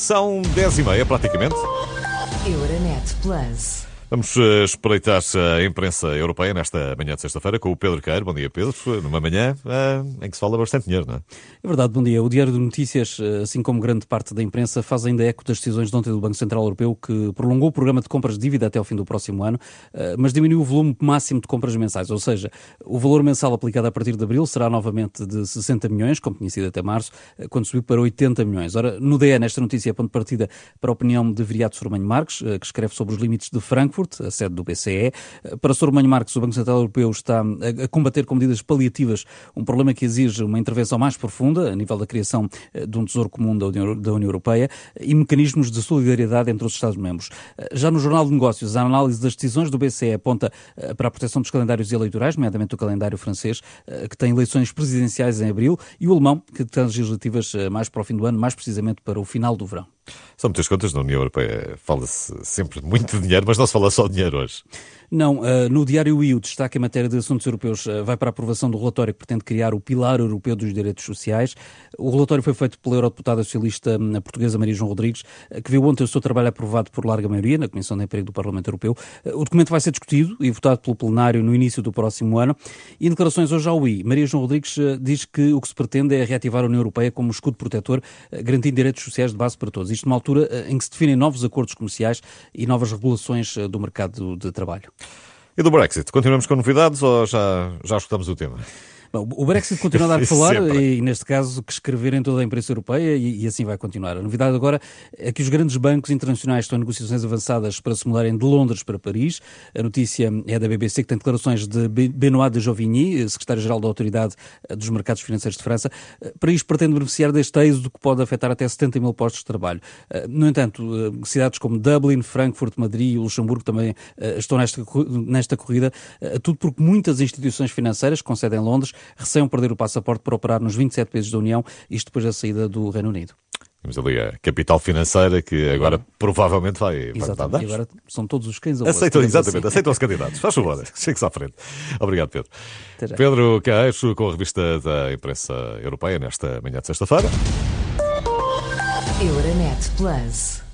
São 10h30 praticamente. Euronet Plus. Vamos espreitar a imprensa europeia nesta manhã de sexta-feira com o Pedro Queiro. Bom dia, Pedro. Numa manhã em que se fala bastante dinheiro, não é? É verdade, bom dia. O Diário de Notícias, assim como grande parte da imprensa, faz ainda eco das decisões de ontem do Banco Central Europeu, que prolongou o programa de compras de dívida até ao fim do próximo ano, mas diminuiu o volume máximo de compras mensais. Ou seja, o valor mensal aplicado a partir de abril será novamente de 60 milhões, como tinha sido até março, quando subiu para 80 milhões. Ora, no DE, nesta notícia, é ponto de partida para a opinião de Viriato Sormanho Marques, que escreve sobre os limites de Frankfurt, a sede do BCE. Para Sormanho Marques, o Banco Central Europeu está a combater com medidas paliativas um problema que exige uma intervenção mais profunda, a nível da criação de um tesouro comum da União Europeia e mecanismos de solidariedade entre os Estados-membros. Já no Jornal de Negócios, a análise das decisões do BCE aponta para a proteção dos calendários eleitorais, nomeadamente o calendário francês, que tem eleições presidenciais em abril, e o alemão, que tem legislativas mais para o fim do ano, mais precisamente para o final do verão. São muitas contas na União Europeia. Fala-se sempre de muito dinheiro, mas não se fala só de dinheiro hoje. Não, no Diário I, o destaque em matéria de assuntos europeus vai para a aprovação do relatório que pretende criar o Pilar Europeu dos Direitos Sociais. O relatório foi feito pela eurodeputada socialista portuguesa Maria João Rodrigues, que viu ontem o seu trabalho aprovado por larga maioria na Comissão de Emprego do Parlamento Europeu. O documento vai ser discutido e votado pelo plenário no início do próximo ano. E em declarações hoje ao I, Maria João Rodrigues diz que o que se pretende é reativar a União Europeia como escudo protetor, garantindo direitos sociais de base para todos. Isto numa altura em que se definem novos acordos comerciais e novas regulações do mercado de trabalho. E do Brexit? Continuamos com novidades ou já escutamos o tema? Bom, o Brexit continua a dar de falar Sempre. e, neste caso, que escrever em toda a imprensa europeia e assim vai continuar. A novidade agora é que os grandes bancos internacionais estão em negociações avançadas para se mudarem de Londres para Paris. A notícia é da BBC, que tem declarações de Benoît de Jovigny, secretário-geral da Autoridade dos Mercados Financeiros de França. Paris pretende beneficiar deste êxodo que pode afetar até 70 mil postos de trabalho. No entanto, cidades como Dublin, Frankfurt, Madrid e Luxemburgo também estão nesta corrida, tudo porque muitas instituições financeiras com sede em Londres receiam perder o passaporte para operar nos 27 países da União, isto depois da saída do Reino Unido. Temos ali a capital financeira que agora provavelmente vai Exatamente. E agora são todos os cães ao Aceitam os candidatos. Faz favor, chegue-se à frente. Obrigado, Pedro. Pedro Queiro, com a revista da imprensa europeia nesta manhã de sexta-feira. Euronet Plus.